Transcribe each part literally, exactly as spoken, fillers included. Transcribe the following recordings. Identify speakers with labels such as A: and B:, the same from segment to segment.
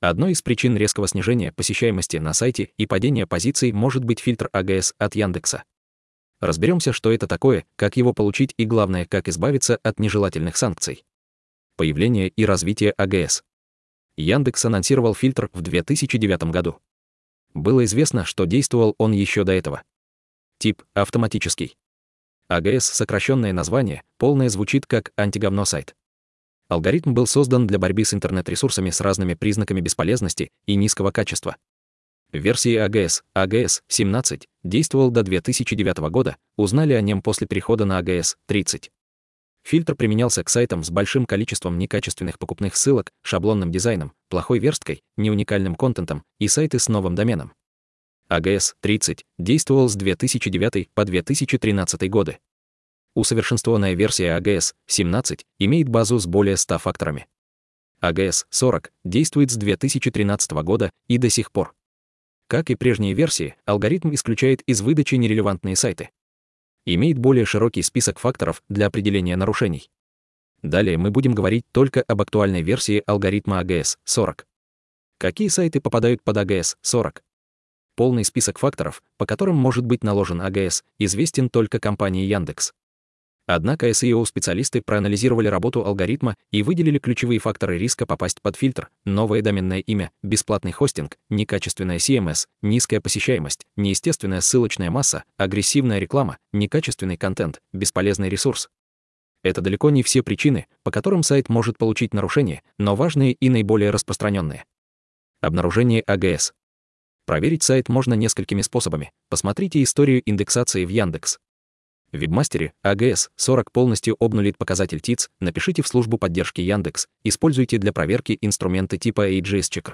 A: Одной из причин резкого снижения посещаемости на сайте и падения позиций может быть фильтр эй джи эс от Яндекса. Разберемся, что это такое, как его получить и, главное, как избавиться от нежелательных санкций. Появление и развитие эй джи эс. Яндекс анонсировал фильтр в две тысячи девятом году. Было известно, что действовал он еще до этого. Тип — автоматический. эй джи эс — сокращенное название, полное звучит как «антиговно сайт». Алгоритм был создан для борьбы с интернет-ресурсами с разными признаками бесполезности и низкого качества. В версии эй джи эс, эй джи эс семнадцать, действовал до две тысячи девятого года, узнали о нем после перехода на эй джи эс тридцать. Фильтр применялся к сайтам с большим количеством некачественных покупных ссылок, шаблонным дизайном, плохой версткой, неуникальным контентом и сайты с новым доменом. эй джи эс тридцать действовал с две тысячи девятого по две тысячи тринадцатый годы. Усовершенствованная версия эй джи эс семнадцать имеет базу с более ста факторами. эй джи эс сорок действует с две тысячи тринадцатого года и до сих пор. Как и прежние версии, алгоритм исключает из выдачи нерелевантные сайты. Имеет более широкий список факторов для определения нарушений. Далее мы будем говорить только об актуальной версии алгоритма эй джи эс сорок. Какие сайты попадают под эй джи эс сорок? Полный список факторов, по которым может быть наложен эй джи эс, известен только компании Яндекс. Однако эс и о-специалисты проанализировали работу алгоритма и выделили ключевые факторы риска попасть под фильтр: новое доменное имя, бесплатный хостинг, некачественная си эм эс, низкая посещаемость, неестественная ссылочная масса, агрессивная реклама, некачественный контент, бесполезный ресурс. Это далеко не все причины, по которым сайт может получить нарушение, но важные и наиболее распространенные. Обнаружение эй джи эс. Проверить сайт можно несколькими способами. Посмотрите историю индексации в Яндекс. В вебмастере эй джи эс сорок полностью обнулит показатель ти ай си, напишите в службу поддержки Яндекс, используйте для проверки инструменты типа эй джи эс Checker.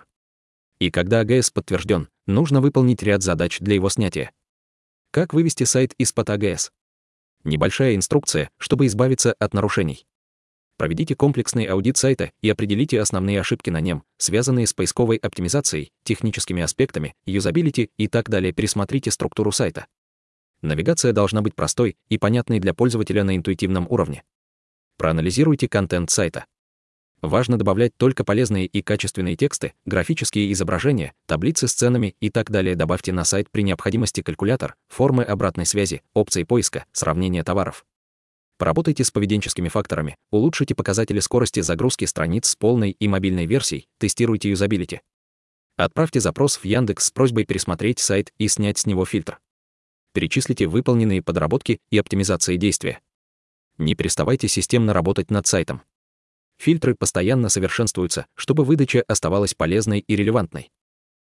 A: И когда эй джи эс подтвержден, нужно выполнить ряд задач для его снятия. Как вывести сайт из-под эй джи эс? Небольшая инструкция, чтобы избавиться от нарушений. Проведите комплексный аудит сайта и определите основные ошибки на нем, связанные с поисковой оптимизацией, техническими аспектами, юзабилити и так далее. Пересмотрите структуру сайта. Навигация должна быть простой и понятной для пользователя на интуитивном уровне. Проанализируйте контент сайта. Важно добавлять только полезные и качественные тексты, графические изображения, таблицы с ценами и так далее. Добавьте на сайт при необходимости калькулятор, формы обратной связи, опции поиска, сравнения товаров. Поработайте с поведенческими факторами, улучшите показатели скорости загрузки страниц с полной и мобильной версией, тестируйте юзабилити. Отправьте запрос в Яндекс с просьбой пересмотреть сайт и снять с него фильтр. Перечислите выполненные подработки и оптимизации действия. Не переставайте системно работать над сайтом. Фильтры постоянно совершенствуются, чтобы выдача оставалась полезной и релевантной.